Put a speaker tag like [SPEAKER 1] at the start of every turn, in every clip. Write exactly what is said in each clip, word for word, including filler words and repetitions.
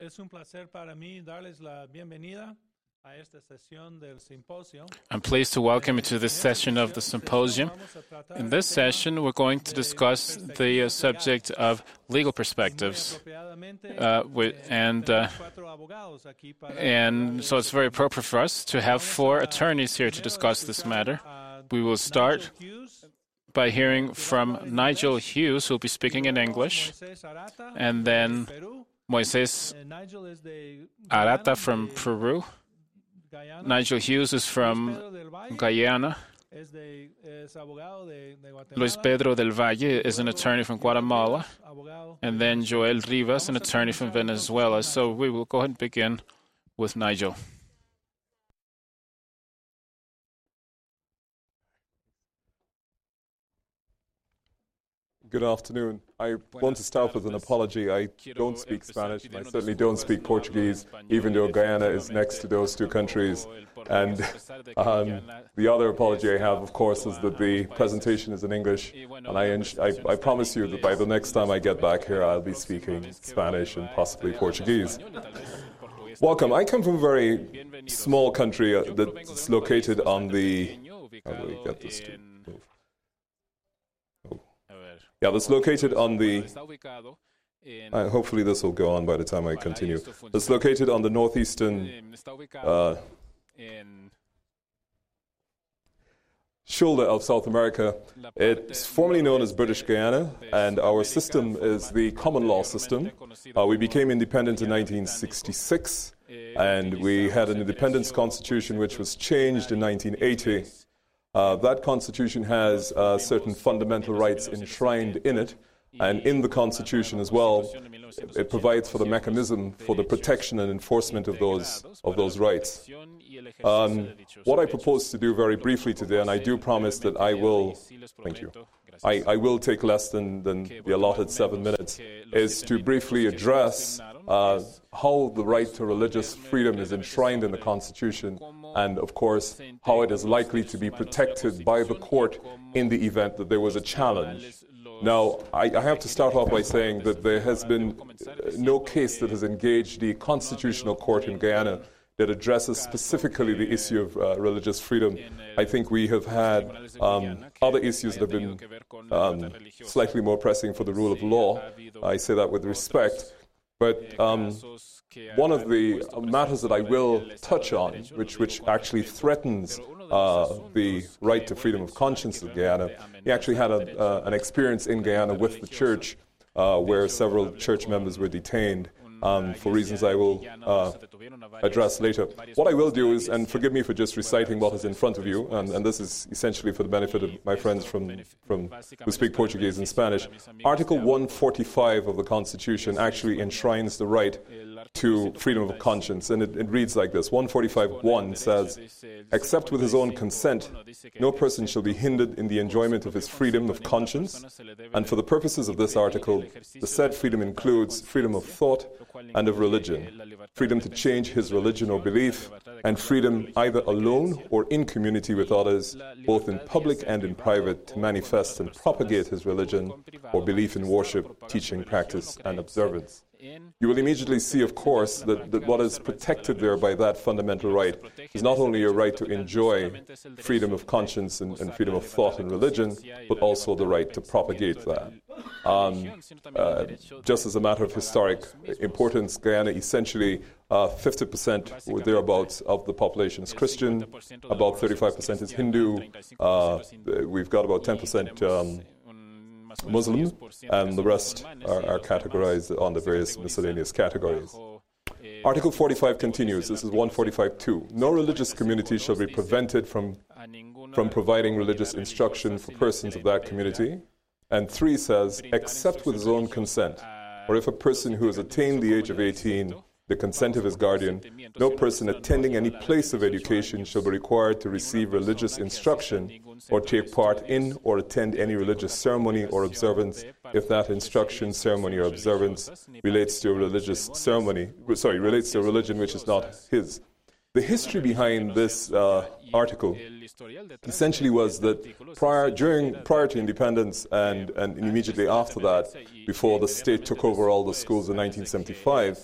[SPEAKER 1] Es un placer para mí darles la bienvenida a esta sesión del simposio.
[SPEAKER 2] I'm pleased to welcome you to this session of the symposium. In this session, we're going to discuss the uh, subject of legal perspectives. Uh, with, and, uh, and so it's very appropriate for us to have four attorneys here to discuss this matter. We will start by hearing from Nigel Hughes, who will be speaking in English, and then Moises Arata from Peru. Nigel Hughes is from Guyana. Luis Pedro del Valle is an attorney from Guatemala. And then Joel Rivas, an attorney from Venezuela. So we will go ahead and begin with Nigel.
[SPEAKER 3] Good afternoon. I want to start with an apology. I don't speak Spanish, and I certainly don't speak Portuguese, even though Guyana is next to those two countries. And um, the other apology I have, of course, is that the presentation is in English, and I, I, I promise you that by the next time I get back here, I'll be speaking Spanish and possibly Portuguese. Welcome. I come from a very small country uh, that's located on the... How do we get this to move? Yeah, that's located on the, uh, hopefully this will go on by the time I continue. It's located on the northeastern uh, shoulder of South America. It's formerly known as British Guyana, and our system is the common law system. Uh, we became independent in nineteen sixty-six, and we had an independence constitution which was changed in nineteen eighty. Uh, that constitution has uh, certain fundamental rights enshrined in it, and in the constitution as well, it provides for the mechanism for the protection and enforcement of those of those rights. Um, what I propose to do very briefly today, and I do promise that I will, thank you, I, I will take less than, than the allotted seven minutes, is to briefly address uh, how the right to religious freedom is enshrined in the Constitution, and of course, how it is likely to be protected by the court in the event that there was a challenge. Now, I, I have to start off by saying that there has been no case that has engaged the Constitutional Court in Guyana that addresses specifically the issue of uh, religious freedom. I think we have had um, other issues that have been um, slightly more pressing for the rule of law. I say that with respect. But um, one of the matters that I will touch on, which, which actually threatens uh, the right to freedom of conscience of Guyana, he actually had a, uh, an experience in Guyana with the church uh, where several church members were detained. Um, for reasons I will uh, address later. What I will do is, and forgive me for just reciting what is in front of you, and, and this is essentially for the benefit of my friends from, from who speak Portuguese and Spanish. Article one forty-five of the Constitution actually enshrines the right to freedom of conscience, and it, it reads like this. one forty-five one says, "Except with his own consent, no person shall be hindered in the enjoyment of his freedom of conscience, and for the purposes of this article, the said freedom includes freedom of thought and of religion, freedom to change his religion or belief, and freedom either alone or in community with others, both in public and in private, to manifest and propagate his religion or belief in worship, teaching, practice, and observance." You will immediately see, of course, that, that what is protected there by that fundamental right is not only a right to enjoy freedom of conscience and, and freedom of thought and religion, but also the right to propagate that. Um, uh, just as a matter of historic importance, Guyana essentially uh, fifty percent or thereabouts of the population is Christian, about thirty-five percent is Hindu, uh, we've got about ten percent um, Muslim, and the rest are, are categorized on the various miscellaneous categories. Article forty-five continues. This is one forty-five two. No religious community shall be prevented from, from providing religious instruction for persons of that community. And three says, except with his own consent, or if a person who has attained the age of eighteen, the consent of his guardian, no person attending any place of education shall be required to receive religious instruction or take part in or attend any religious ceremony or observance if that instruction, ceremony, or observance relates to a religious ceremony, sorry, relates to a religion which is not his. the history behind this uh, article essentially was that prior, during, prior to independence and, and immediately after that, before the state took over all the schools in nineteen seventy-five,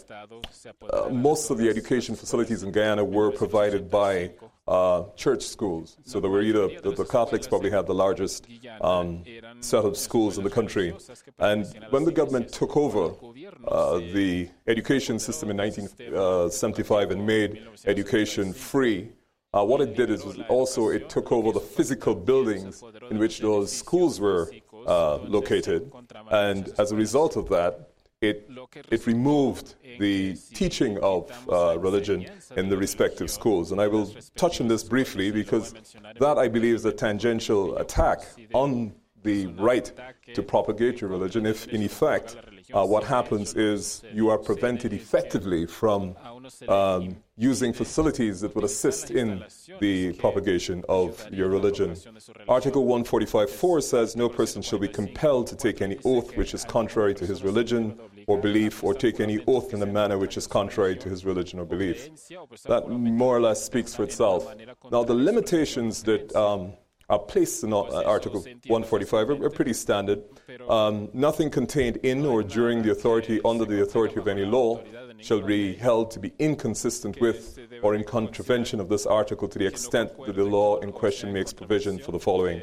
[SPEAKER 3] uh, most of the education facilities in Guyana were provided by uh, church schools. So there were either, the, the Catholics probably had the largest um, set of schools in the country. And when the government took over uh, the education system in nineteen seventy-five and made education free, Uh, what it did is was also it took over the physical buildings in which those schools were uh, located, and as a result of that, it it removed the teaching of uh, religion in the respective schools. And I will touch on this briefly because that, I believe, is a tangential attack on the right to propagate your religion. If, in effect, uh, what happens is you are prevented effectively from um, using facilities that would assist in the propagation of your religion. Article one forty-five point four says, no person shall be compelled to take any oath which is contrary to his religion or belief, or take any oath in a manner which is contrary to his religion or belief. That more or less speaks for itself. Now, the limitations that um, are placed in Article one forty-five are, are pretty standard. Um, nothing contained in or during the authority, under the authority of any law, shall be held to be inconsistent with or in contravention of this article to the extent that the law in question makes provision for the following: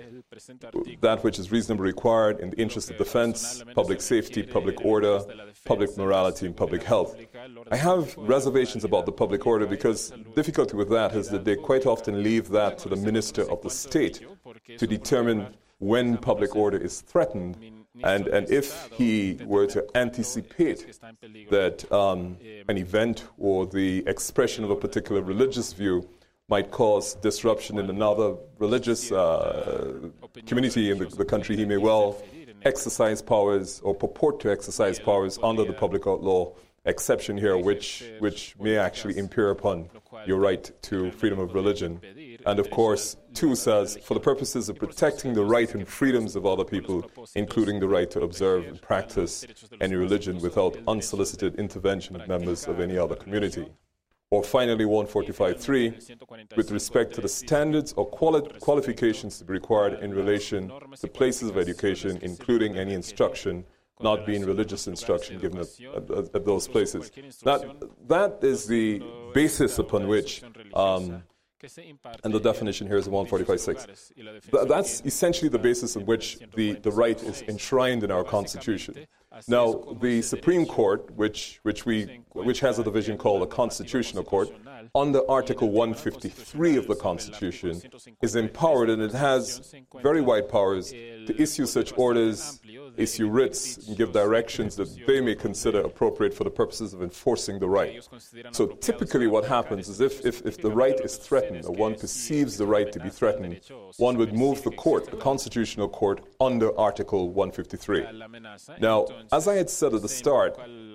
[SPEAKER 3] that which is reasonably required in the interest of defense, public safety, public order, public morality, and public health. I have reservations about the public order because the difficulty with that is that they quite often leave that to the minister of the state to determine when public order is threatened, and, and if he were to anticipate that um, an event or the expression of a particular religious view might cause disruption in another religious uh, community in the, the country, he may well exercise powers or purport to exercise powers under the public law exception here, which which may actually impair upon your right to freedom of religion. And of course, two says, for the purposes of protecting the right and freedoms of other people, including the right to observe and practice any religion without unsolicited intervention of members of any other community. Or finally, one forty-five point three, with respect to the standards or quali- qualifications to be required in relation to places of education, including any instruction not being religious instruction given at, at, at those places. That, that is the basis upon which, um, and the definition here is one forty-five point six. Th- that's essentially the basis on which the, the right is enshrined in our Constitution. Now, the Supreme Court, which which we which has a division called the Constitutional Court, under Article one fifty-three of the Constitution, is empowered, and it has very wide powers to issue such orders, issue writs, and give directions that they may consider appropriate for the purposes of enforcing the right. So typically what happens is if, if, if the right is threatened, or one perceives the right to be threatened, one would move the court, the Constitutional Court, under Article one fifty-three. Now, as I had said at the start,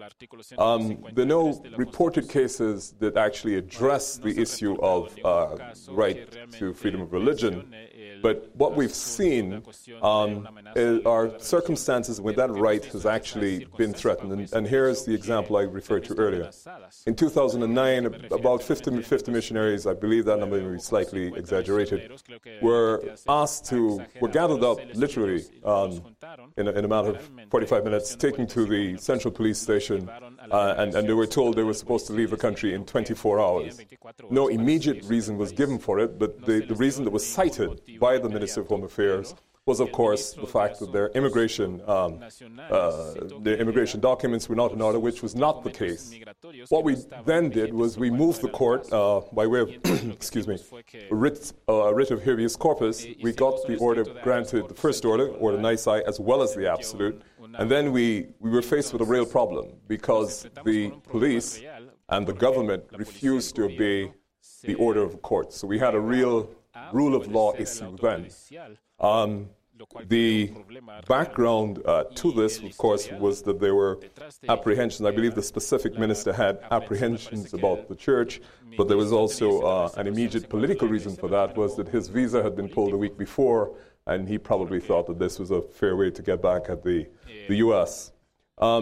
[SPEAKER 3] um, there are no reported cases that actually address the issue of uh, right to freedom of religion. But what we've seen um, are circumstances where that right has actually been threatened. And, and here's the example I referred to earlier. In two thousand nine, about fifty, fifty missionaries, I believe that number may be slightly exaggerated, were asked to, were gathered up literally um, in, a, in a matter of forty-five minutes, taken to the central police station, uh, and, and they were told they were supposed to leave the country in twenty-four hours. No immediate reason was given for it, but the, the reason that was cited by the Minister of Home Affairs was, of course, the fact that their immigration um, uh, their immigration documents were not in order, which was not the case. What we then did was we moved the court uh, by way of, excuse me, a writ, uh, writ of habeas corpus. We got the order granted, the first order, order nisi, as well as the absolute, and then we, we were faced with a real problem because the police and the government refused to obey the order of the court. So we had a real rule of law issue then. Um, the background uh, to this, of course, was that there were apprehensions. I believe the specific minister had apprehensions about the church, but there was also uh, an immediate political reason for that, was that his visa had been pulled a week before, and he probably thought that this was a fair way to get back at the, the U S. Um,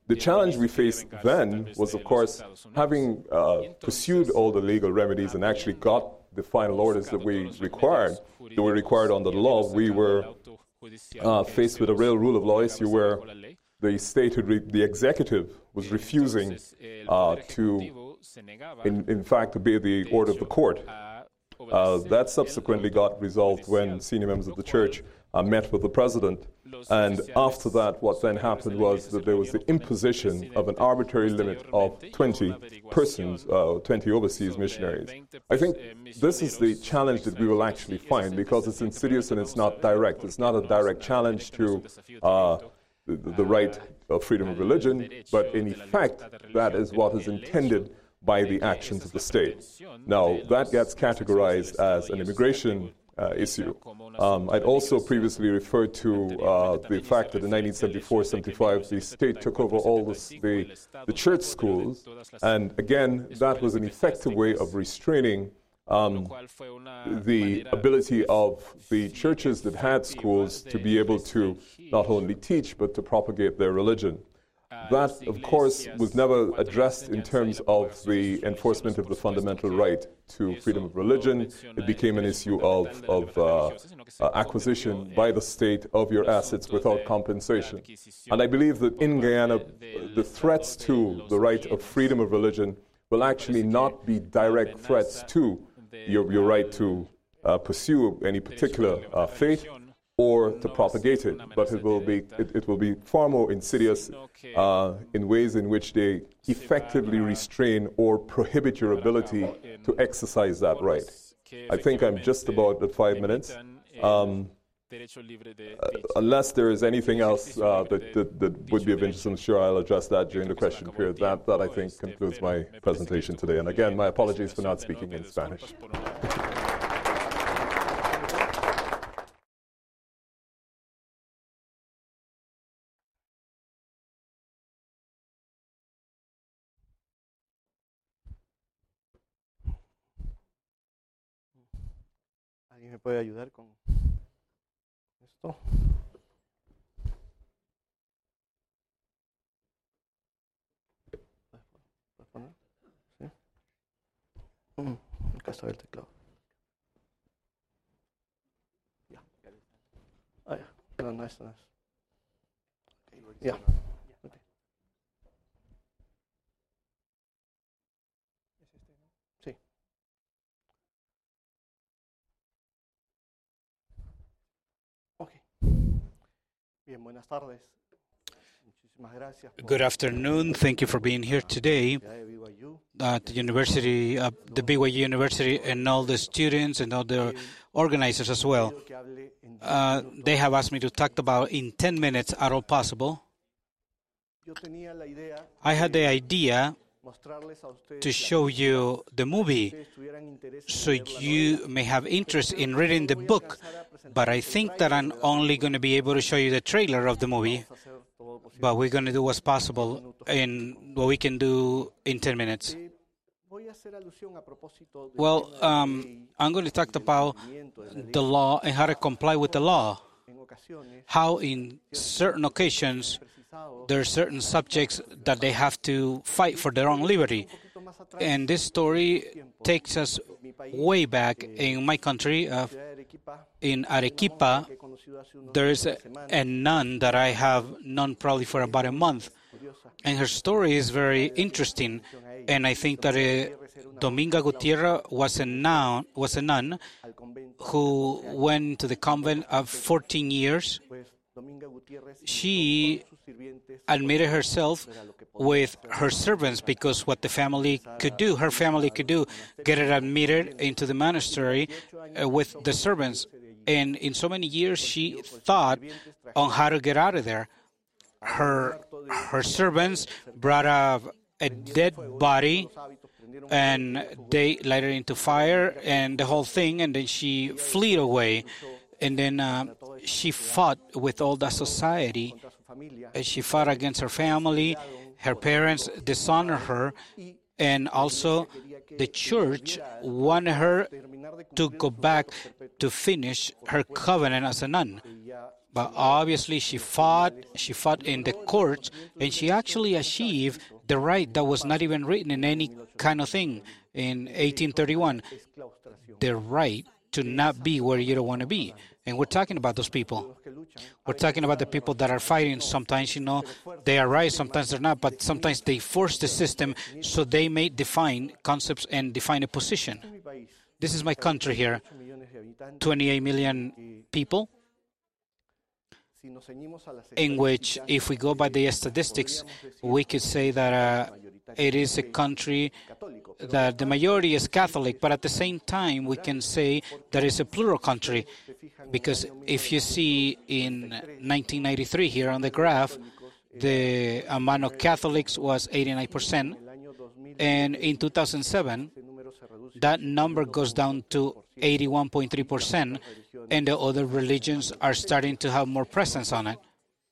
[SPEAKER 3] The challenge we faced then was, of course, having uh, pursued all the legal remedies and actually got the final orders that we required, that were required under the law, we were uh, faced with a real rule of law issue where the state, re- the executive, was refusing uh, to, in, in fact, obey the order of the court. Uh, that subsequently got resolved when senior members of the church uh, met with the president. And after that, what then happened was that there was the imposition of an arbitrary limit of twenty persons, uh, twenty overseas missionaries. I think this is the challenge that we will actually find, because it's insidious and it's not direct. It's not a direct challenge to uh, the, the right of freedom of religion, but in effect, that is what is intended by the actions of the state. Now, that gets categorized as an immigration uh, issue. Um, I'd also previously referred to uh, the fact that in nineteen seventy-four seventy-five, the state took over all this, the, the church schools, and again, that was an effective way of restraining um, the ability of the churches that had schools to be able to not only teach, but to propagate their religion. That, of course, was never addressed in terms of the enforcement of the fundamental right to freedom of religion. It became an issue of, of uh, uh, acquisition by the state of your assets without compensation. And I believe that in Guyana, the threats to the right of freedom of religion will actually not be direct threats to your, your right to uh, pursue any particular uh, faith or to propagate it, but it will be it, it will be far more insidious uh, in ways in which they effectively restrain or prohibit your ability to exercise that right. I think I'm just about at five minutes. Um, uh, unless there is anything else uh, that, that, that would be of interest, I'm sure I'll address that during the question period. That, that I think concludes my presentation today. And again, my apologies for not speaking in Spanish.
[SPEAKER 4] ¿Alguien me puede ayudar con esto? ¿Puedes poner? ¿Sí? Mm, acá está el teclado. Ya. Ah, ya. No, no es, no es. Ya. Okay. Sí. Okay. Bien, buenas tardes.
[SPEAKER 5] Good afternoon. Thank you for being here today at the University, uh, the B Y U University, and all the students and all the organizers as well. Uh, they have asked me to talk about in ten minutes, at all possible. I had the idea to show you the movie so you may have interest in reading the book, but I think that I'm only going to be able to show you the trailer of the movie. But we're going to do what's possible in what we can do in ten minutes. Well, um, I'm going to talk about the law and how to comply with the law. How in certain occasions there are certain subjects that they have to fight for their own liberty. And this story takes us way back in my country. Uh, in Arequipa, there is a, a nun that I have known probably for about a month. And her story is very interesting. And I think that uh, Dominga Gutierrez was a nun, was a nun who went to the convent of fourteen years. She admitted herself with her servants because what the family could do, her family could do, get her admitted into the monastery uh, with the servants. And in so many years, she thought on how to get out of there. Her her servants brought up a dead body, and they light it into fire, and the whole thing, and then she fled away. And then uh, she fought with all the society. She fought against her family. Her parents dishonored her. And also the church wanted her to go back to finish her covenant as a nun. But obviously she fought, she fought in the courts, and she actually achieved the right that was not even written in any kind of thing in eighteen thirty-one, the right to not be where you don't want to be. And we're talking about those people. We're talking about the people that are fighting. Sometimes, you know, they are right, sometimes they're not, but sometimes they force the system so they may define concepts and define a position. This is my country here, twenty-eight million people, in which, if we go by the statistics, we could say that uh, it is a country that the majority is Catholic, but at the same time, we can say that it's a plural country, because if you see in nineteen ninety-three here on the graph, the amount of Catholics was eighty-nine percent, and in two thousand seven, that number goes down to eighty-one point three percent, and the other religions are starting to have more presence on it.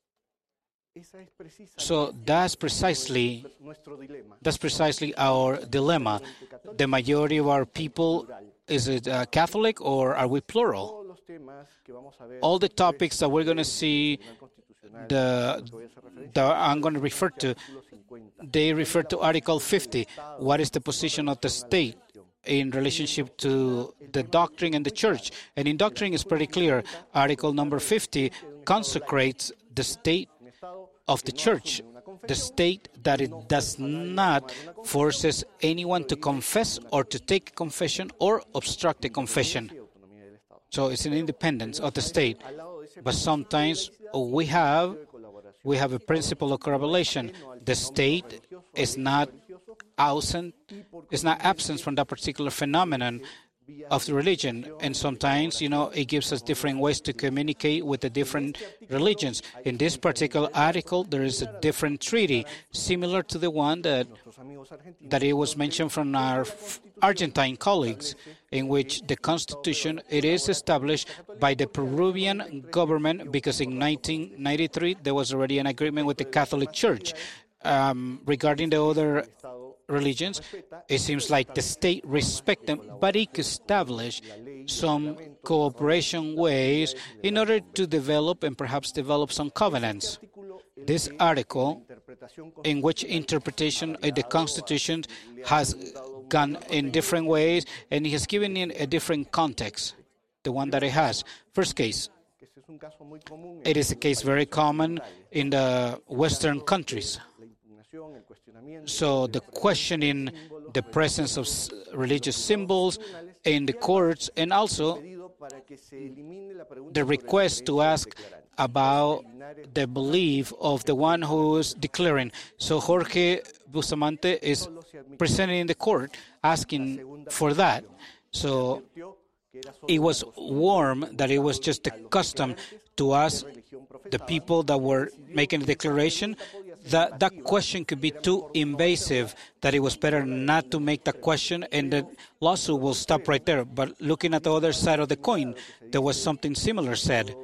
[SPEAKER 5] So that's precisely that's precisely our dilemma. The majority of our people, is it uh, Catholic or are we plural? All the topics that we're going to see, the that I'm going to refer to, they refer to Article fifty. What is the position of the state in relationship to the doctrine and the church? And in doctrine, it's pretty clear. Article number fifty consecrates the state of the church, the state that it does not forces anyone to confess or to take a confession or obstruct a confession. So it's an independence of the state. But sometimes we have we have a principle of correlation. The state is not absent, is not absent from that particular phenomenon of the religion, and sometimes, you know, it gives us different ways to communicate with the different religions. In this particular article, there is a different treaty, similar to the one that that it was mentioned from our Argentine colleagues, in which the Constitution, it is established by the Peruvian government, because in nineteen ninety-three there was already an agreement with the Catholic Church. Um, regarding the other religions, it seems like the state respects them, but it could establish some cooperation ways in order to develop and perhaps develop some covenants. This article, in which interpretation of the Constitution has gone in different ways, and it has given it a different context, the one that it has. First case, it is a case very common in the Western countries. So the questioning the presence of religious symbols in the courts, and also the request to ask about the belief of the one who is declaring. So Jorge Bustamante is presenting in the court asking for that. So it was warm that it was just a custom to ask the people that were making the declaration that that question could be too invasive, that it was better not to make that question, and the lawsuit will stop right there. But looking at the other side of the coin, there was something similar said.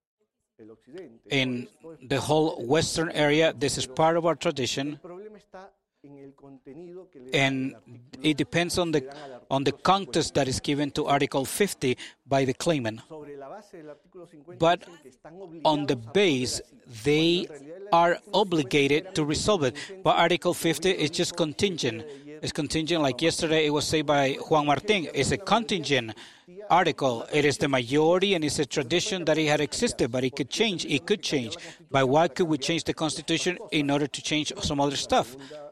[SPEAKER 5] In the whole Western area, this is part of our tradition, and it depends on the on the context that is given to Article fifty by the claimant. But on the base, they are obligated to resolve it. But Article fifty is just contingent. It's contingent, like yesterday it was said by Juan Martin. It's a contingent article. It is the majority, and it's a tradition that it had existed, but it could change. It could change. By why could we change the Constitution in order to change some other stuff?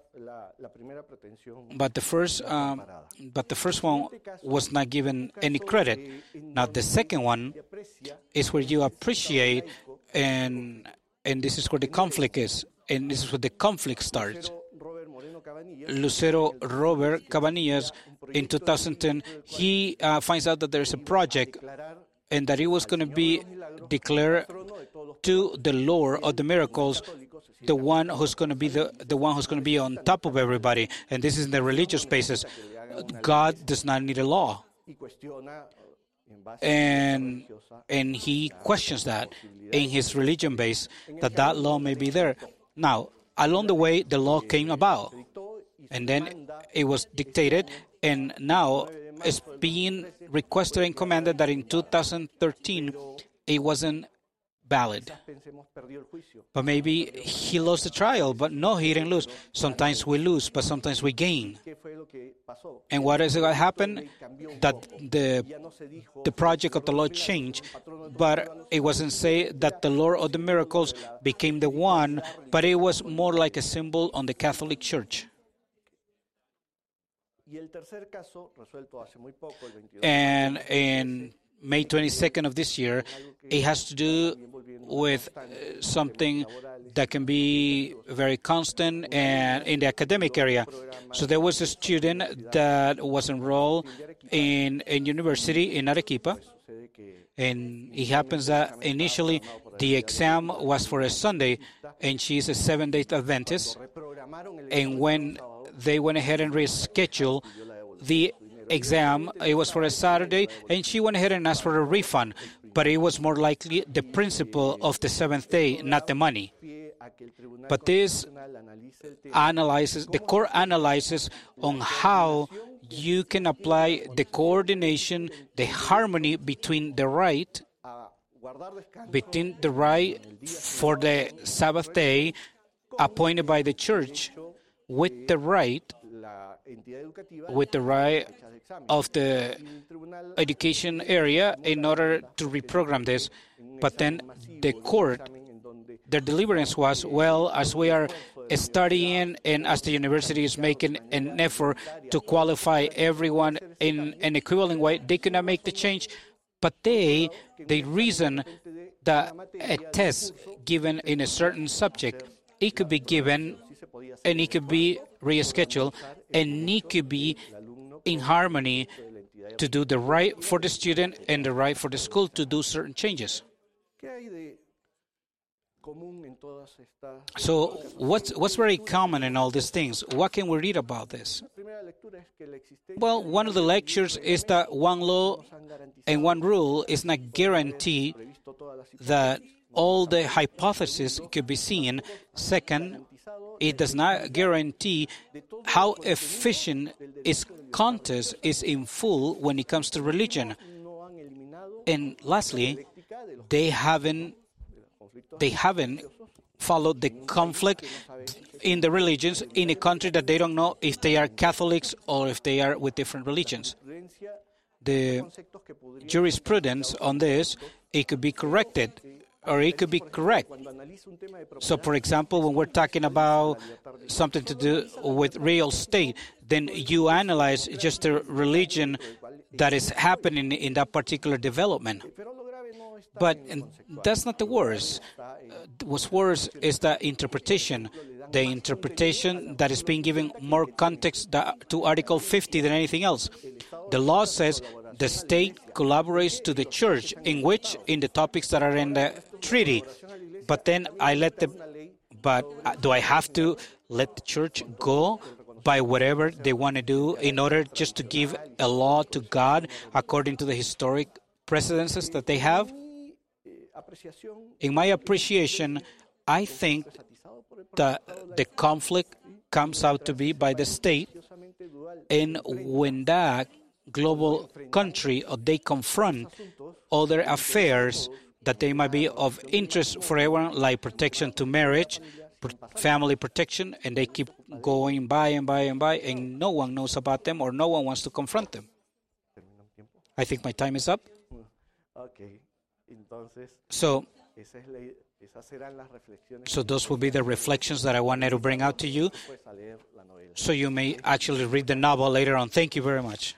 [SPEAKER 5] But the first, um, but the first one was not given any credit. Now the second one is where you appreciate, and and this is where the conflict is, and this is where the conflict starts. Lucero Robert Cabanillas, in two thousand ten, he uh, finds out that there is a project, and that it was going to be declared to the Lord of the miracles, the one who's going to be the, the one who's going to be on top of everybody. And this is in the religious spaces. God does not need a law. And and he questions that in his religion base, that that law may be there. Now, along the way, the law came about, and then it was dictated, and now it's being requested and commanded that in two thousand thirteen, it wasn't valid. But maybe he lost the trial, but no, he didn't lose. Sometimes we lose, but sometimes we gain. And what is going to happen? That the the project of the Lord changed, but it wasn't say that the Lord of the miracles became the one, but it was more like a symbol on the Catholic Church. And in May twenty-second of this year, it has to do with uh, something that can be very constant and in the academic area. So there was a student that was enrolled in a university in Arequipa, and it happens that initially the exam was for a Sunday, and she's a seven-day Adventist, and when they went ahead and rescheduled the exam, it was for a Saturday, and she went ahead and asked for a refund. But it was more likely the principle of the seventh day, not the money. But this analyzes, the court analyzes on how you can apply the coordination, the harmony between the right, between the right for the Sabbath day appointed by the church with the right with the right of the education area in order to reprogram this. But then the court, their deliverance was, well, as we are studying and as the university is making an effort to qualify everyone in an equivalent way, they could not make the change. But they, they reason that a test given in a certain subject, it could be given and it could be rescheduled, and it could be in harmony to do the right for the student and the right for the school to do certain changes. So what's, what's very common in all these things? What can we read about this? Well, one of the lectures is that one law and one rule is not guarantee that all the hypotheses could be seen. Second, it does not guarantee how efficient its contest is in full when it comes to religion. And lastly, they haven't they haven't followed the conflict in the religions in a country that they don't know if they are Catholics or if they are with different religions. The jurisprudence on this, it could be corrected, or it could be correct. So, for example, when we're talking about something to do with real estate, then you analyze just the religion that is happening in that particular development. But that's not the worst. Uh, what's worse is the interpretation. The interpretation that is being given more context to Article fifty than anything else. The law says the state collaborates to the church, in which, in the topics that are in the treaty. But then I let the, but do I have to let the church go by whatever they want to do in order just to give a law to God according to the historic precedences that they have? In my appreciation, I think that the conflict comes out to be by the state, and when that global country or they confront other affairs that they might be of interest for everyone, like protection to marriage, family protection, and they keep going by and by and by, and no one knows about them or no one wants to confront them. I think my time is up. So, so those will be the reflections that I wanted to bring out to you, so you may actually read the novel later on. Thank you very much.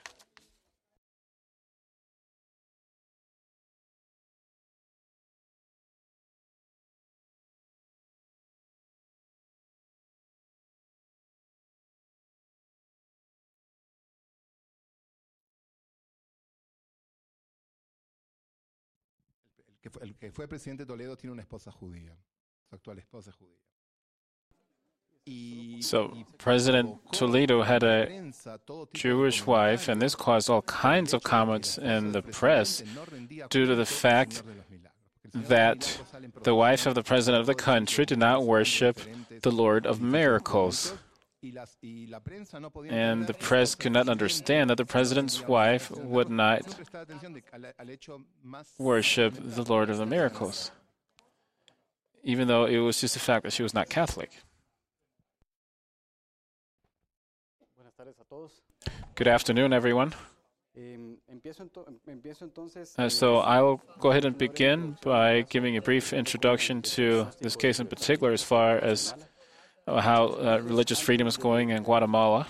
[SPEAKER 6] El que fue presidente Toledo tiene una esposa judía. Su actual esposa es judía.
[SPEAKER 2] So President Toledo had a Jewish wife, and this caused all kinds of comments in the press due to the fact that the wife of the president of the country did not worship the Lord of Miracles. And the press could not understand that the president's wife would not worship the Lord of the Miracles. even though it was just the fact that she was not Catholic. Good afternoon, everyone. Uh, so I'll go ahead and begin by giving a brief introduction to this case in particular as far as uh, how uh, religious freedom is going in Guatemala.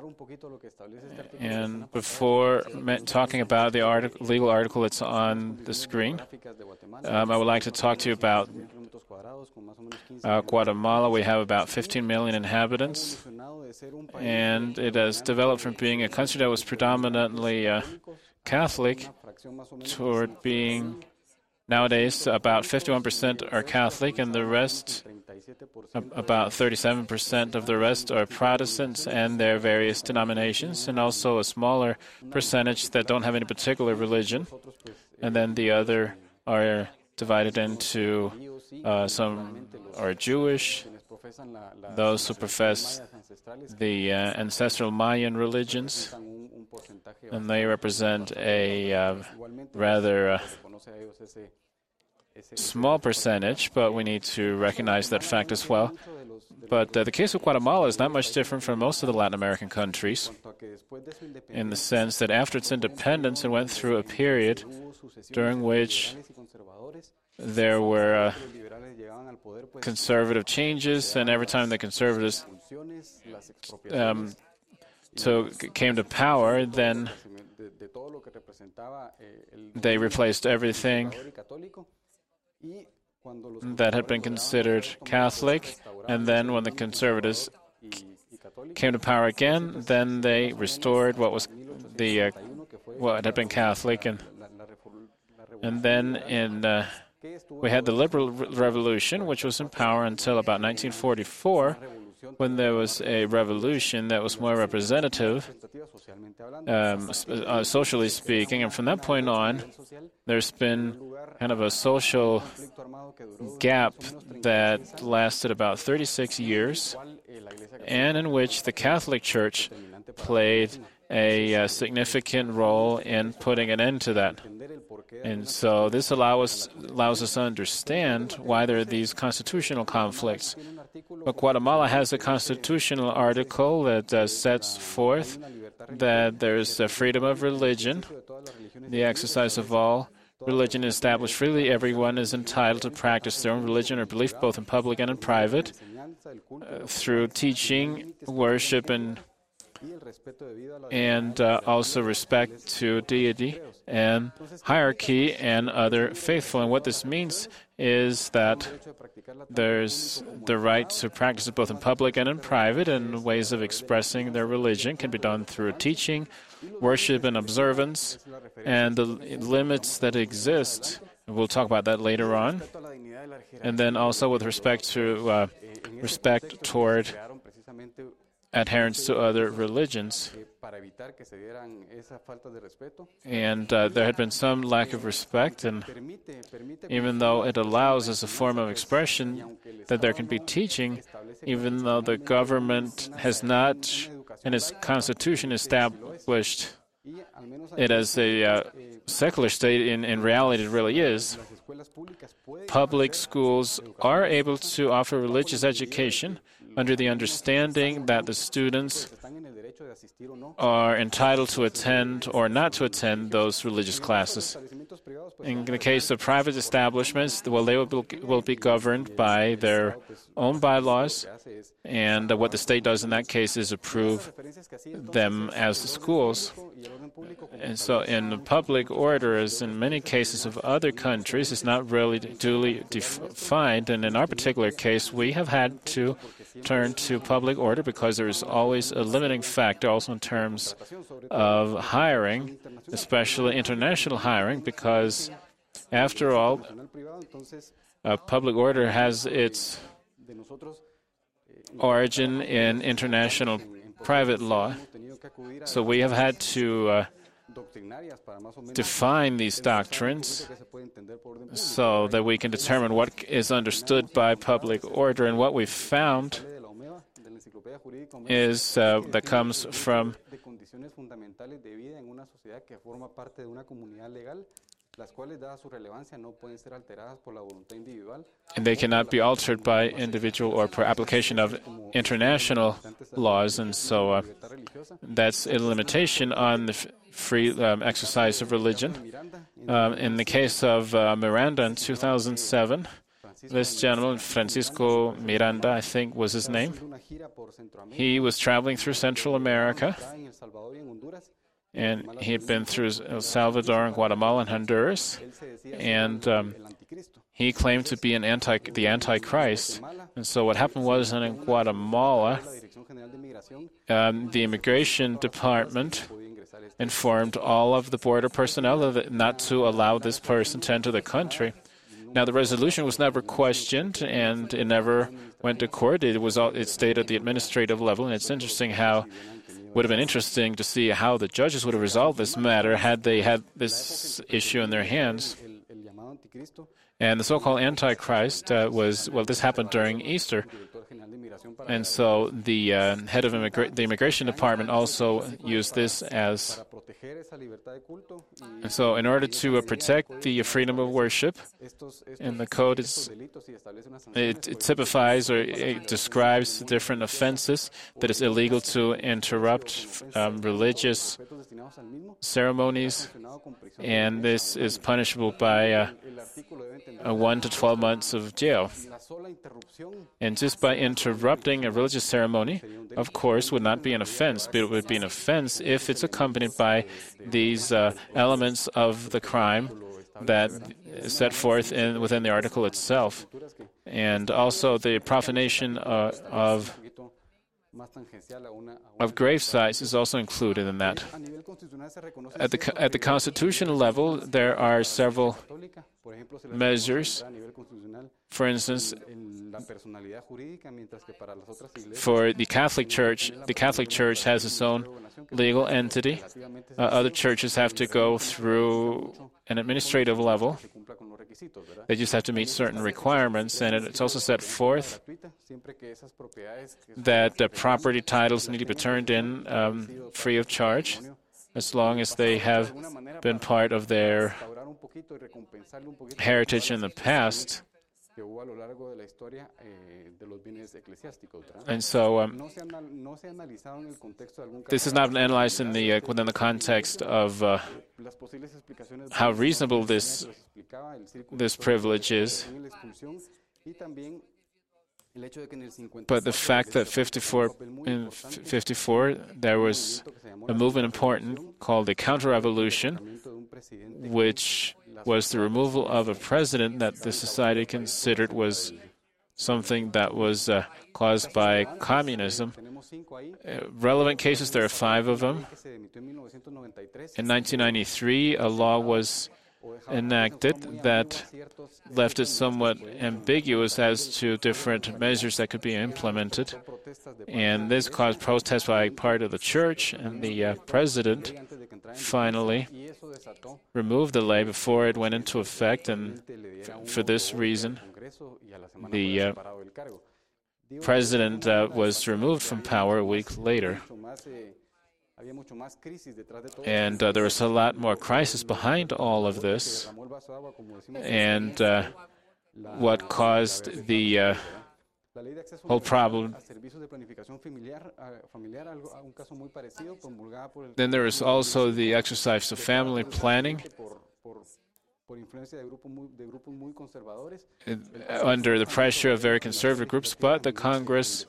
[SPEAKER 2] And before talking about the article, legal article that's on the screen, um, I would like to talk to you about uh, Guatemala. We have about fifteen million inhabitants, and it has developed from being a country that was predominantly uh, Catholic toward being, nowadays, about fifty-one percent are Catholic, and the rest, about thirty-seven percent of the rest are Protestants and their various denominations, and also a smaller percentage that don't have any particular religion. And then the other are divided into uh, some are Jewish, those who profess the uh, ancestral Mayan religions, and they represent a uh, rather uh, small percentage, but we need to recognize that fact as well. But uh, the case of Guatemala is not much different from most of the Latin American countries in the sense that after its independence, it went through a period during which there were uh, conservative changes, and every time the conservatives um, to, came to power, then they replaced everything that had been considered Catholic, and then when the conservatives came to power again, then they restored what was the uh, what had been Catholic, and and then in uh, we had the liberal revolution, which was in power until about nineteen forty-four, when there was a revolution that was more representative, um, uh, socially speaking. And from that point on, there's been kind of a social gap that lasted about thirty-six years, and in which the Catholic Church played a uh, significant role in putting an end to that. And so this allow us, allows us to understand why there are these constitutional conflicts. But Guatemala has a constitutional article that uh, sets forth that there's a freedom of religion, the exercise of all religion is established freely. Everyone is entitled to practice their own religion or belief, both in public and in private, uh, through teaching, worship, and and uh, also respect to deity and hierarchy and other faithful. And what this means is that there's the right to practice it both in public and in private, and ways of expressing their religion can be done through teaching, worship, and observance, and the limits that exist. We'll talk about that later on. And then also with respect to uh, respect toward adherence to other religions. And uh, there had been some lack of respect, and even though it allows as a form of expression that there can be teaching, even though the government has not, in its constitution, established it as a uh, secular state, in, in reality it really is, public schools are able to offer religious education under the understanding that the students are entitled to attend or not to attend those religious classes. In the case of private establishments, well, they will be, will be governed by their own bylaws, and what the state does in that case is approve them as schools. And so in the public order, as in many cases of other countries, it's not really duly defined, and in our particular case, we have had to turn to public order because there is always a limiting factor also in terms of hiring, especially international hiring, because after all, uh, public order has its origin in international private law. So we have had to uh, define these doctrines so that we can determine what is understood by public order. And what we've found is uh, that comes from and they cannot be altered by individual or per application of international laws. And so uh, that's a limitation on the f- free um, exercise of religion. Um, in the case of uh, Miranda in two thousand seven, this gentleman, Francisco Miranda, I think was his name, he was traveling through Central America, and he had been through El Salvador and Guatemala and Honduras, and um, he claimed to be an anti, the Antichrist. And so what happened was in Guatemala, um, the immigration department informed all of the border personnel that not to allow this person to enter the country. Now, the resolution was never questioned, and it never went to court. It was all, it stayed at the administrative level, and it's interesting how it would have been interesting to see how the judges would have resolved this matter had they had this issue in their hands. And the so-called Antichrist uh, was, well, this happened during Easter. And so the uh, head of immigra- the immigration department also used this as... And so in order to uh, protect the freedom of worship, in the code is, it, it typifies or it describes different offenses that it's illegal to interrupt um, religious ceremonies, and this is punishable by uh, uh, one to twelve months of jail. And just by interrupting a religious ceremony, of course, would not be an offense, but it would be an offense if it's accompanied by these uh, elements of the crime that is set forth in, within the article itself. And also the profanation uh, of of grave sites is also included in that. At the at the constitutional level, there are several measures. For instance, for the Catholic Church, the Catholic Church has its own legal entity. Uh, other churches have to go through an administrative level. They just have to meet certain requirements, and it's also set forth that the property titles need to be turned in um, free of charge, as long as they have been part of their heritage in the past. And so um, this is not analyzed in the, uh, within the context of uh, how reasonable this, this privilege is. But the fact that fifty-four, in fifty-four there was a movement important called the Counter-Revolution, which was the removal of a president that the society considered was something that was uh, caused by communism. Uh, relevant cases, there are five of them. In nineteen ninety-three, a law was enacted that left it somewhat ambiguous as to different measures that could be implemented. And this caused protests by part of the church, and the uh, president finally removed the law before it went into effect, and f- for this reason, the uh, president uh, was removed from power a week later. And uh, there was a lot more crisis behind all of this, and uh, what caused the uh, whole problem. Then there is also the exercise of family planning under the pressure of very conservative groups, but the Congress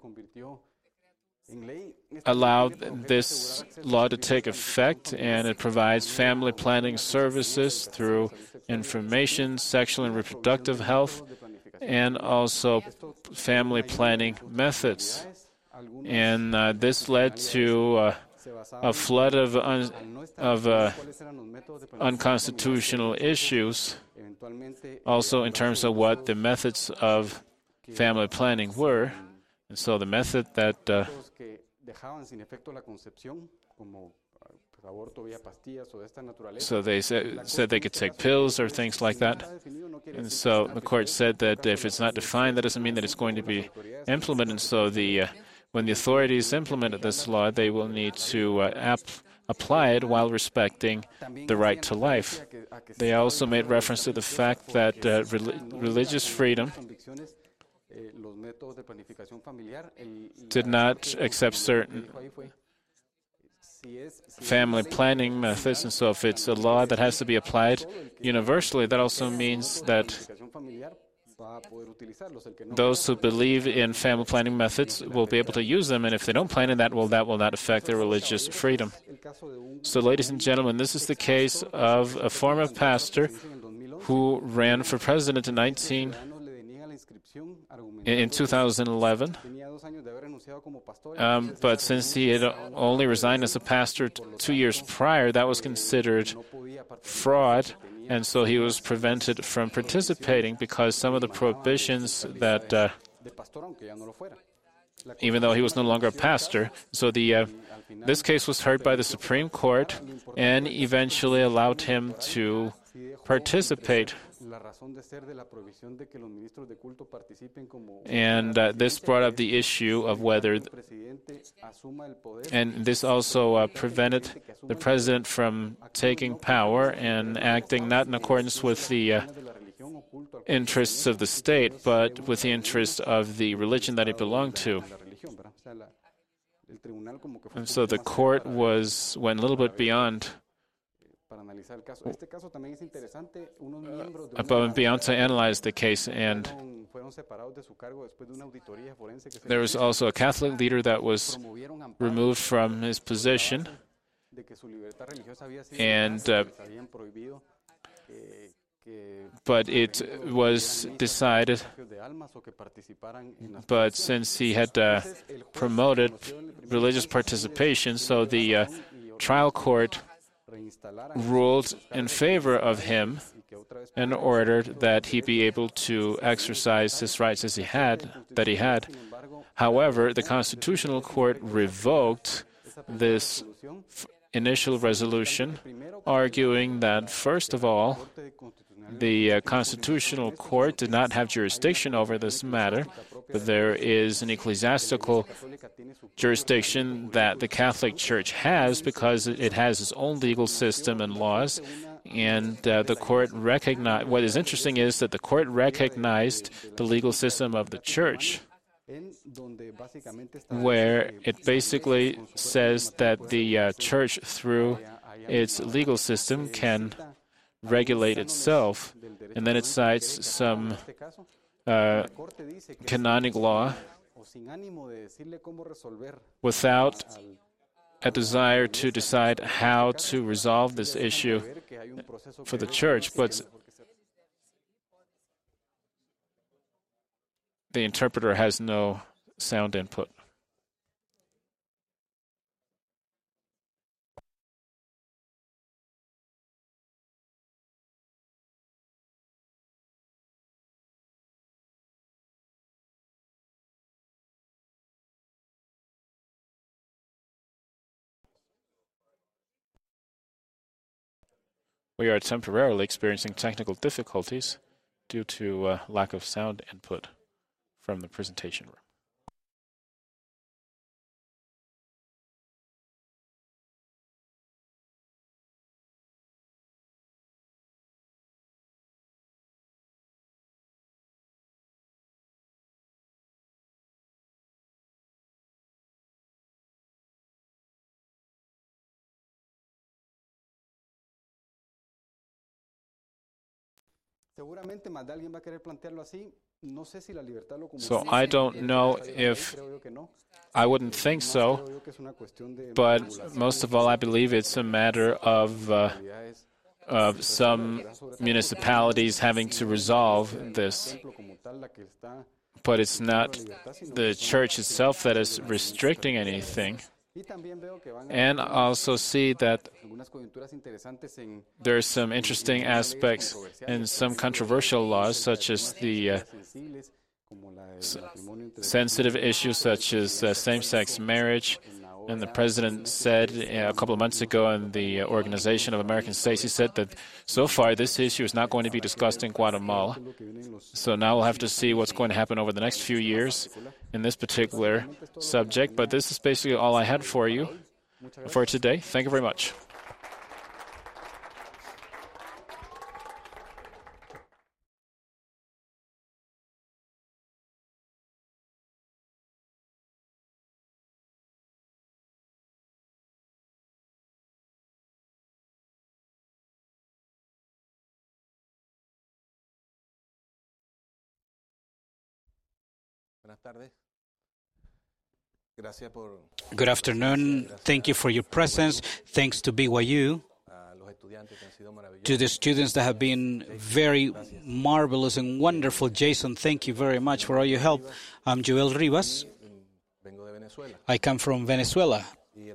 [SPEAKER 2] allowed this law to take effect, and it provides family planning services through information, sexual and reproductive health, and also family planning methods. And uh, this led to uh, a flood of, un- of uh, unconstitutional issues, also in terms of what the methods of family planning were. And so the method that uh, so they said, said they could take pills or things like that. And so the court said that if it's not defined, that doesn't mean that it's going to be implemented. And so the uh, when the authorities implemented this law, they will need to uh, ap- apply it while respecting the right to life. They also made reference to the fact that uh, re- religious freedom did not accept certain family planning methods, and so if it's a law that has to be applied universally, that also means that those who believe in family planning methods will be able to use them, and if they don't plan in that, well, that will not affect their religious freedom. So, ladies and gentlemen, this is the case of a former pastor who ran for president in nineteen in two thousand eleven, um, but since he had only resigned as a pastor t- two years prior, that was considered fraud, and so he was prevented from participating because some of the prohibitions that, uh, even though he was no longer a pastor, so the uh, this case was heard by the Supreme Court and eventually allowed him to participate. And uh, this brought up the issue of whether, and this also uh, prevented the president from taking power and acting not in accordance with the uh, interests of the state, but with the interest of the religion that he belonged to. And so the court was went a little bit beyond above and beyond to analyze the case, and there was also a Catholic leader that was removed from his position, and uh, but it was decided, but since he had uh, promoted religious participation, so the uh, trial court ruled in favor of him and ordered that he be able to exercise his rights as he had, that he had. However, the Constitutional Court revoked this f- initial resolution, arguing that, first of all, the uh, Constitutional Court did not have jurisdiction over this matter, but there is an ecclesiastical jurisdiction that the Catholic Church has because it has its own legal system and laws, and uh, the court recognized, what is interesting is that the court recognized the legal system of the Church, where it basically says that the uh, Church, through its legal system, can regulate itself, and then it cites some uh, canonic law without a desire to decide how to resolve this issue for the Church, but the interpreter has no sound input. We are temporarily experiencing technical difficulties due to uh, lack of sound input from the presentation room. So I don't know if, I wouldn't think so, but most of all, I believe it's a matter of, uh, of some municipalities having to resolve this. But it's not the Church itself that is restricting anything. And also see that there are some interesting aspects in some controversial laws, such as the uh, s- sensitive issues such as uh, same-sex marriage. And the president said uh, a couple of months ago in the Organization of American States, he said that so far this issue is not going to be discussed in Guatemala. So now we'll have to see what's going to happen over the next few years in this particular subject. But this is basically all I had for you. for today. Thank you very much. Good afternoon. Thank you for your presence. Thanks to B Y U, to the students that have been very marvelous and wonderful. Jason, thank you very much for all your help. I'm Joel Rivas. I come from Venezuela.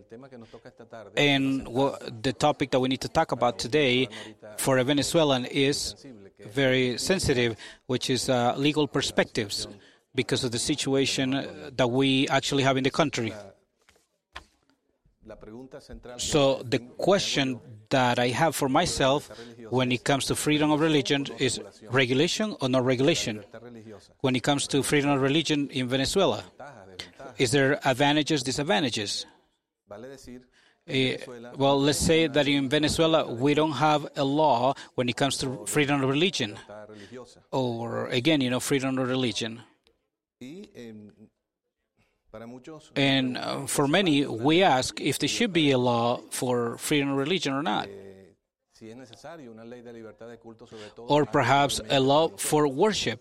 [SPEAKER 2] And what, the topic that we need to talk about today for a Venezuelan is very sensitive, which is uh, legal perspectives, because of the situation that we actually have in the country. So the question that I have for myself when it comes to freedom of religion is regulation or no regulation? When it comes to freedom of religion in Venezuela, is there advantages, disadvantages? Uh, well, let's say that in Venezuela we don't have a law when it comes to freedom of religion, or again, you know, freedom of religion. And uh, for many, we ask if there should be a law for freedom of religion or not. Or perhaps a law for worship.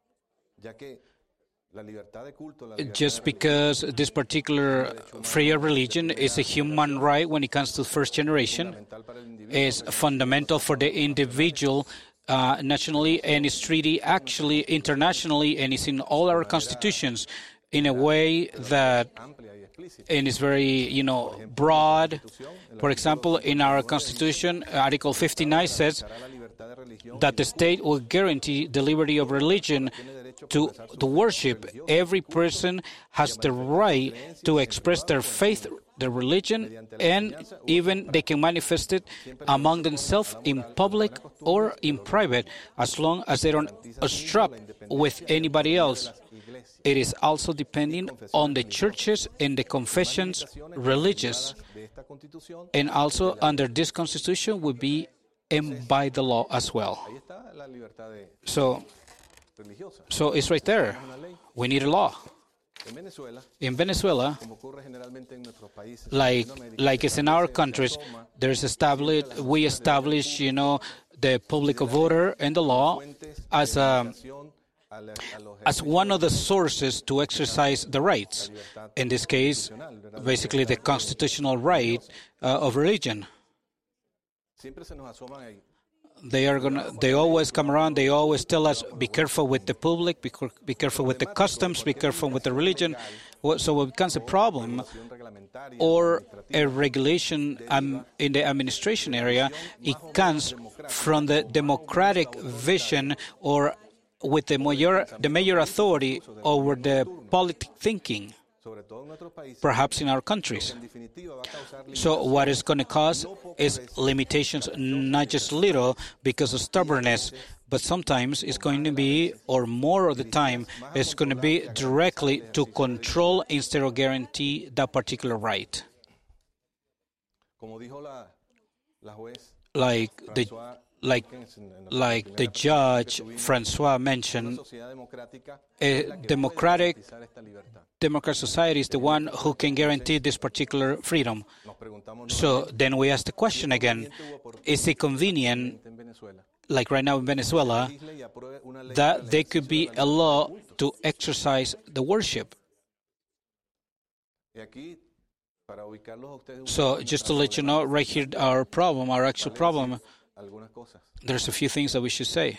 [SPEAKER 2] Just because this particular freedom of religion is a human right when it comes to first generation, is fundamental for the individual Uh, nationally, and it's treated actually internationally, and it's in all our constitutions in a way that, and it's very, you know, broad. For example, in our constitution, Article fifty-nine says that the state will guarantee the liberty of religion to, to worship. Every person has the right to express their faith, their religion, and even they can manifest it among themselves in public or in private, as long as they don't obstruct with anybody else. It is also depending on the churches and the confessions religious, and also under this constitution would be and by the law as well. So, so it's right there. We need a law. In Venezuela, like like it's in our countries, there's established we establish, you know, the public of order and the law as a as one of the sources to exercise the rights. In this case, basically the constitutional right uh, of religion. They are gonna. They always come around. They always tell us, "Be careful with the public. Be, be careful with the customs. Be careful with the religion." So it becomes a problem, or a regulation um, in the administration area. It comes from the democratic vision, or with the major, the major authority over the politic thinking. Perhaps in our countries. So what it's going to cause is limitations, not just little because of stubbornness, but sometimes it's going to be, or more of the time, it's going to be directly to control instead of guarantee that particular right. Like the Like, like the judge Francois mentioned, a democratic, democratic society is the one who can guarantee this particular freedom. So then we ask the question again, is it convenient, like right now in Venezuela, that there could be a law to exercise the worship? So just to let you know, right here, our problem, our actual problem, there's a few things that we should say.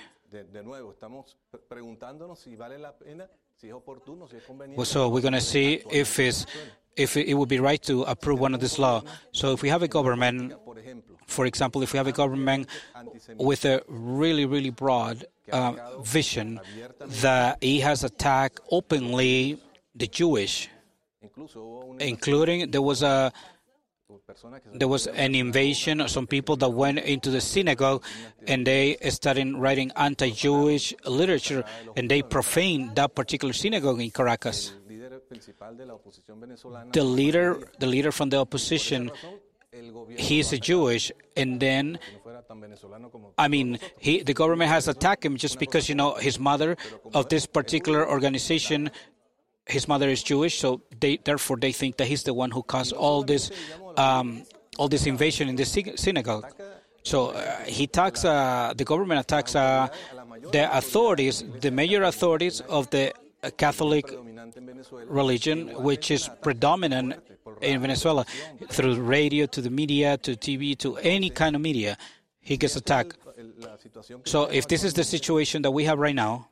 [SPEAKER 2] Well, so we're going to see if it's, if it would be right to approve one of this law. So if we have a government, for example, if we have a government with a really, really broad uh, vision that he has attacked openly the Jewish, including there was a There was an invasion of some people that went into the synagogue and they started writing anti-Jewish literature and they profaned that particular synagogue in Caracas.
[SPEAKER 5] the leader, the leader from the opposition, he's a Jewish, and then, I mean, he, the government has attacked him just because, you know, his mother of this particular organization, his mother is Jewish, so they, therefore they think that he's the one who caused all this, um, all this invasion in the synagogue. So uh, he attacks, uh, the government attacks uh, the authorities, the major authorities of the Catholic religion, which is predominant in Venezuela, through radio, to the media, to T V, to any kind of media, he gets attacked. So if this is the situation that we have right now,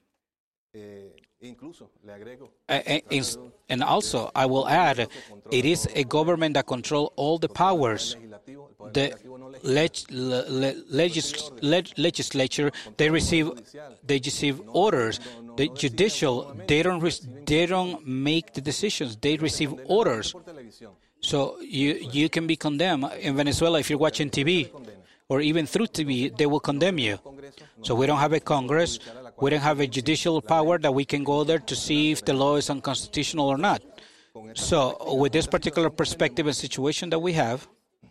[SPEAKER 5] and also I will add, it is a government that controls all the powers. The leg, legis, leg, legislature, they receive, they receive orders. The judicial, they don't, they don't make the decisions. They receive orders. So you you can be condemned in Venezuela if you're watching T V, or even through T V, they will condemn you. So we don't have a Congress. We don't have a judicial power that we can go there to see if the law is unconstitutional or not. So with this particular perspective and situation that we have,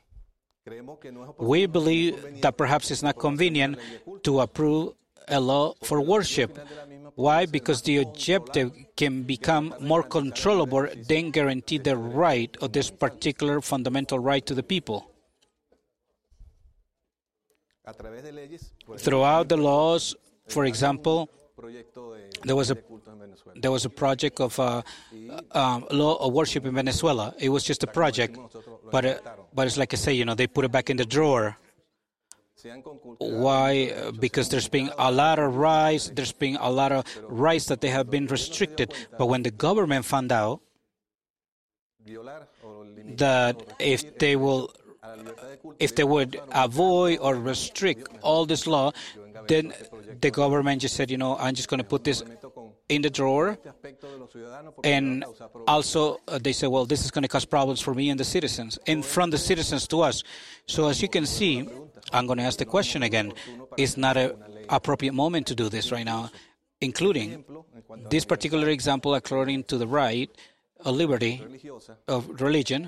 [SPEAKER 5] we believe that perhaps it's not convenient to approve a law for worship. Why? Because the objective can become more controllable than guarantee the right of this particular fundamental right to the people. Throughout the laws, for example, there was a there was a project of uh, um, law of worship in Venezuela. It was just a project, but uh, but it's like I say, you know, they put it back in the drawer. Why? Because there's been a lot of rights, there's been a lot of rights that they have been restricted. But when the government found out that if they will, if they would avoid or restrict all this law, then the government just said, you know, I'm just going to put this in the drawer. And also uh, they said, well, this is going to cause problems for me and the citizens, and from the citizens to us. So as you can see, I'm going to ask the question again. It's not an appropriate moment to do this right now, including this particular example according to the right of liberty of religion.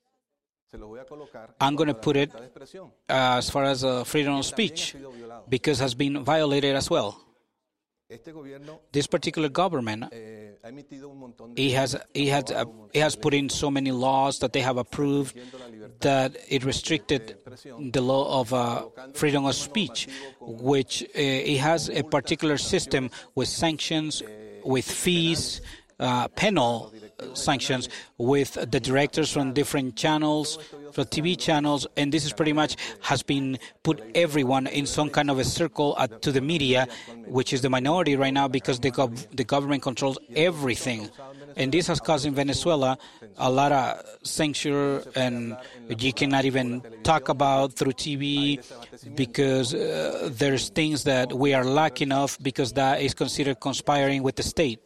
[SPEAKER 5] I'm going to put it uh, as far as uh, freedom of speech, because it has been violated as well. This particular government, he has he has uh, he has put in so many laws that they have approved that it restricted the law of uh, freedom of speech, which uh, it has a particular system with sanctions, with fees, uh, penal sanctions, with the directors from different channels, from T V channels, and this is pretty much has been put everyone in some kind of a circle at, to the media, which is the minority right now because the, gov- the government controls everything. And this has caused in Venezuela a lot of censure, and you cannot even talk about through T V because uh, there's things that we are lacking of because that is considered conspiring with the state.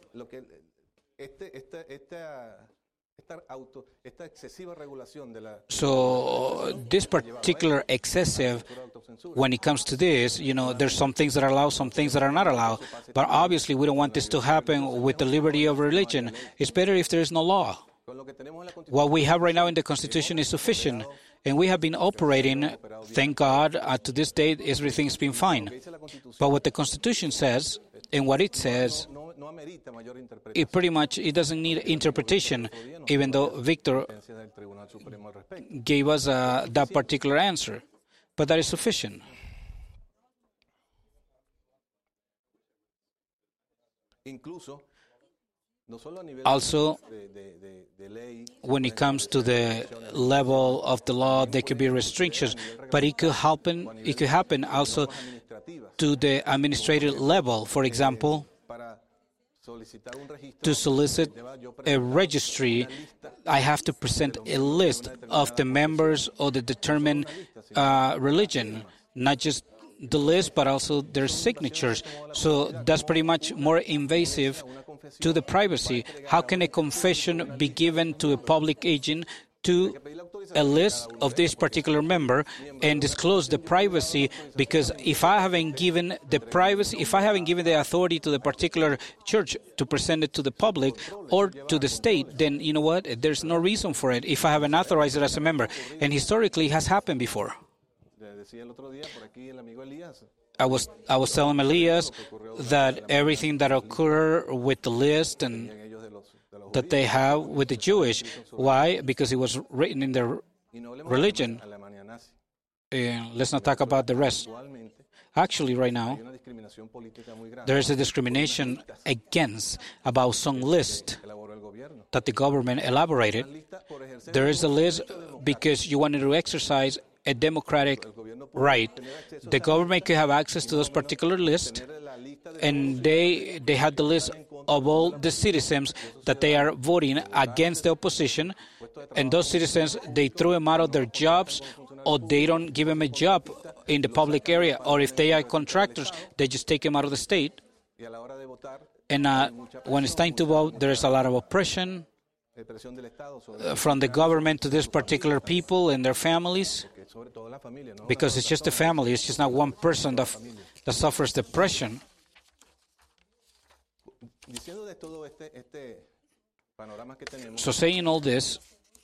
[SPEAKER 5] So this particular excessive, when it comes to this, you know, there's some things that are allowed, some things that are not allowed. But obviously, we don't want this to happen with the liberty of religion. It's better if there is no law. What we have right now in the Constitution is sufficient. And we have been operating, thank God, uh, to this day, everything's been fine. But what the Constitution says, and what it says, it pretty much, it doesn't need interpretation, even though Victor gave us uh, that particular answer. But that is sufficient. Also, when it comes to the level of the law, there could be restrictions, but it could happen. It could happen also to the administrative level. For example, to solicit a registry, I have to present a list of the members of the determined uh, religion, not just the list, but also their signatures. So that's pretty much more invasive to the privacy. How can a confession be given to a public agent to a list of this particular member and disclose the privacy, because if I haven't given the privacy, if I haven't given the authority to the particular church to present it to the public or to the state, then you know what? There's no reason for it if I haven't authorized it as a member. And historically, it has happened before. I was I was telling Elias that everything that occurred with the list and that they have with the Jewish, why? Because it was written in their religion. Uh, let's not talk about the rest. Actually, right now, there is a discrimination against about some list that the government elaborated. There is a list because you wanted to exercise a democratic right. The government could have access to those particular lists, and they they had the list of all the citizens that they are voting against the opposition, and those citizens, they threw them out of their jobs, or they don't give them a job in the public area, or if they are contractors, they just take them out of the state. And uh, when it's time to vote, there is a lot of oppression uh, from the government to these particular people and their families, because it's just a family. It's just not one person that, that suffers depression. So saying all this,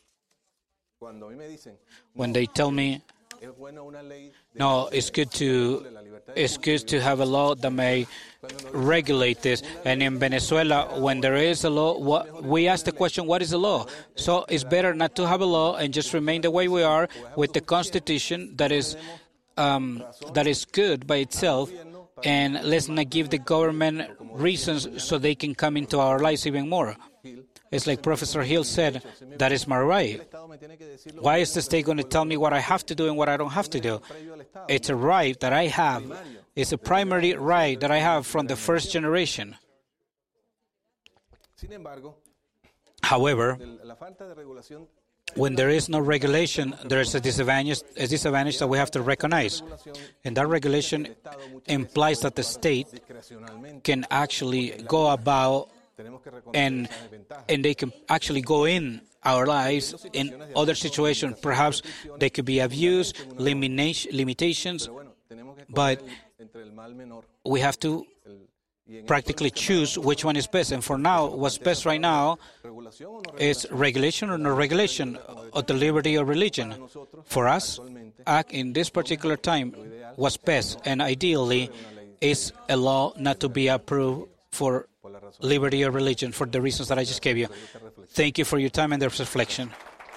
[SPEAKER 5] when they tell me, no, it's good to it's good to have a law that may regulate this. And in Venezuela, when there is a law, what, we ask the question, what is the law? So it's better not to have a law and just remain the way we are with the Constitution that is um, that is good by itself. And let's not give the government reasons so they can come into our lives even more. It's like Professor Hill said, that is my right. Why is the state going to tell me what I have to do and what I don't have to do? It's a right that I have. It's a primary right that I have from the first generation. However, when there is no regulation, there is a disadvantage, a disadvantage that we have to recognize. And that regulation implies that the state can actually go about and and they can actually go in our lives in other situations. Perhaps they could be abuse, limitations, but we have to practically choose which one is best. And for now, what's best right now is regulation or no regulation of the liberty of religion. For us, act in this particular time, what's best and ideally is a law not to be approved for liberty of religion for the reasons that I just gave you. Thank you for your time and the reflection.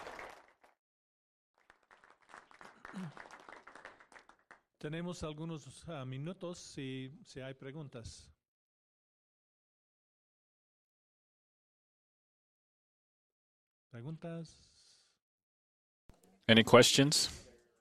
[SPEAKER 1] Tenemos algunos uh, minutos si, si hay preguntas. ¿Preguntas?
[SPEAKER 2] Any questions?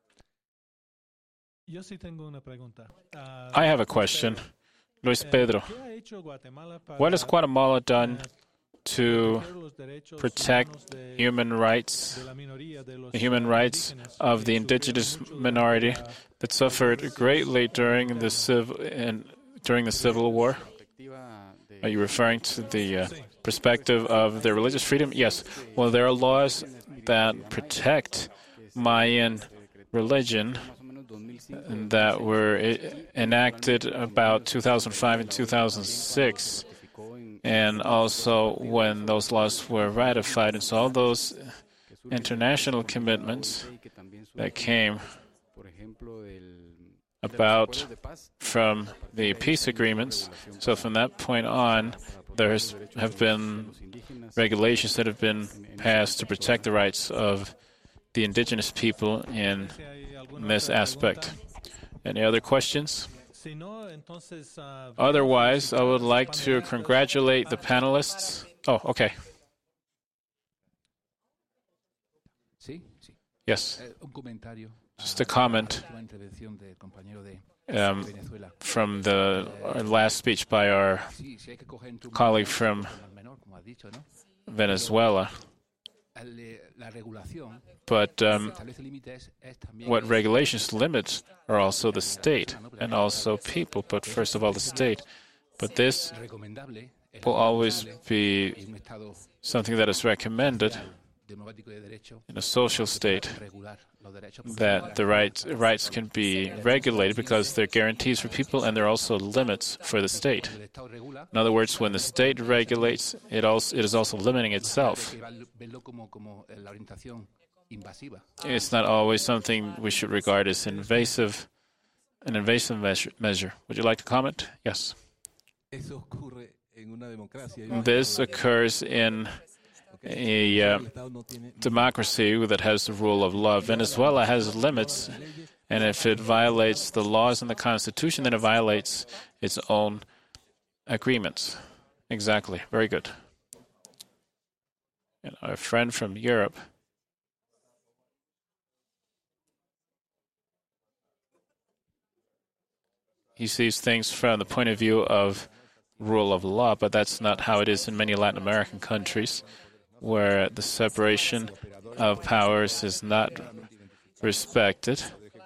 [SPEAKER 1] Yo sí tengo una pregunta. Uh,
[SPEAKER 2] I have a question. Luis Pedro, what has Guatemala done to protect human rights, the human rights of the indigenous minority that suffered greatly during the civil and during the Civil War? Are you referring to the uh, perspective of their religious freedom? Yes. Well, there are laws that protect Mayan religion that were enacted about two thousand five and two thousand six, and also when those laws were ratified. And so all those international commitments that came about from the peace agreements. So from that point on, there has, have been regulations that have been passed to protect the rights of the indigenous people in this aspect. Any other questions? Otherwise, I would like to congratulate the panelists. Oh, okay. Yes. Just a comment um, from the last speech by our colleague from Venezuela. But um, what regulations limit are also the state and also people, but first of all the state. But this will always be something that is recommended in a social state, that the right, rights can be regulated because they're guarantees for people and they're also limits for the state. In other words, when the state regulates, it, also, it is also limiting itself. It's not always something we should regard as invasive, an invasive measure. measure. Would you like to comment? Yes. This occurs in a uh, democracy that has the rule of law. Venezuela has limits, and if it violates the laws and the Constitution, then it violates its own agreements. Exactly. Very good. And our friend from Europe. He sees things from the point of view of rule of law, but that's not how it is in many Latin American countries, where the separation of powers is not respected,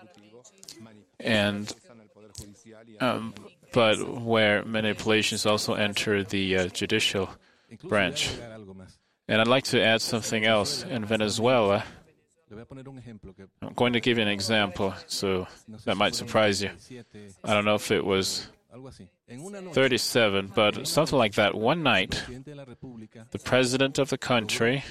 [SPEAKER 2] and um, but where manipulations also enter the uh, judicial branch. And I'd like to add something else. In Venezuela, I'm going to give you an example, so that might surprise you. I don't know if it was thirty-seven, but something like that. One night, the president of the country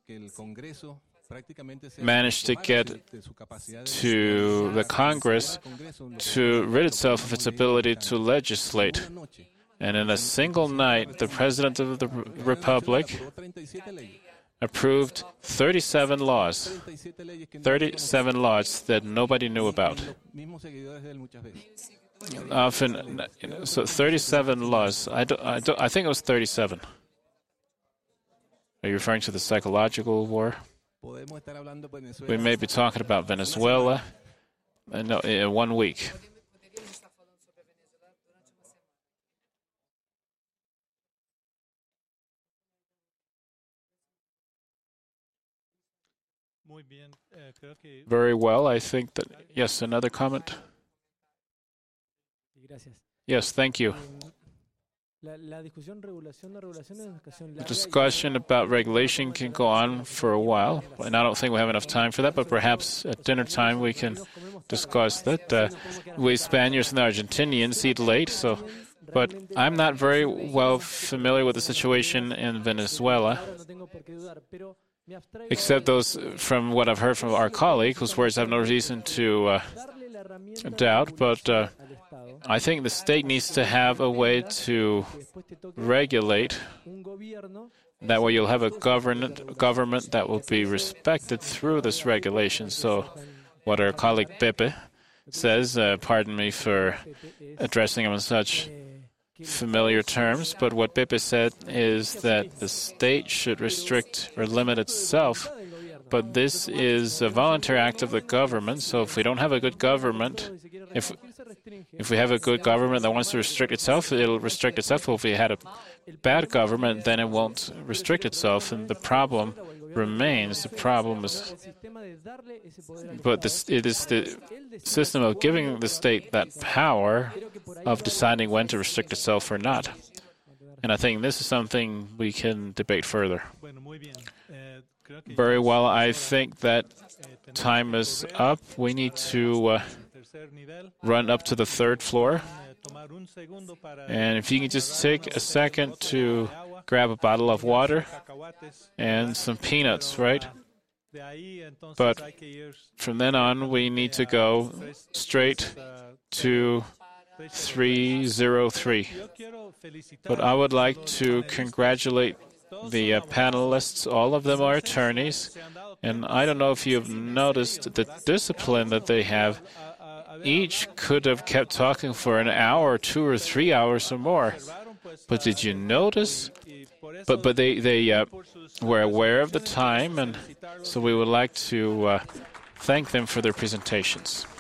[SPEAKER 2] managed to get to the Congress to rid itself of its ability to legislate. And in a single night, the president of the Republic approved thirty-seven laws, thirty-seven laws that nobody knew about. Often, so thirty-seven laws. I, do, I, do, I think it was thirty-seven. Are you referring to the psychological war? We may be talking about Venezuela in, in one week. Very well. I think that, yes, another comment? Yes, thank you. The discussion about regulation can go on for a while, and I don't think we have enough time for that, but perhaps at dinner time we can discuss that. Uh, we Spaniards and the Argentinians eat late, so, but I'm not very well familiar with the situation in Venezuela, except those from what I've heard from our colleague, whose words I have no reason to uh, doubt, but uh, I think the state needs to have a way to regulate. That way you'll have a government, government that will be respected through this regulation. So what our colleague Pepe says, uh, pardon me for addressing him in such familiar terms, but what Pepe said is that the state should restrict or limit itself. But this is a voluntary act of the government, so if we don't have a good government, if if we have a good government that wants to restrict itself, it'll restrict itself. If we had a bad government, then it won't restrict itself, and the problem remains. The problem is, but this, it is the system of giving the state that power of deciding when to restrict itself or not. And I think this is something we can debate further. Very well. I think that time is up. We need to uh, run up to the third floor. And if you can just take a second to grab a bottle of water and some peanuts, right? But from then on, we need to go straight to three oh three. But I would like to congratulate the uh, panelists. All of them are attorneys, and I don't know if you've noticed the discipline that they have. Each could have kept talking for an hour, two or three hours or more. But did you notice? But but they they uh, were aware of the time, and so we would like to uh, thank them for their presentations.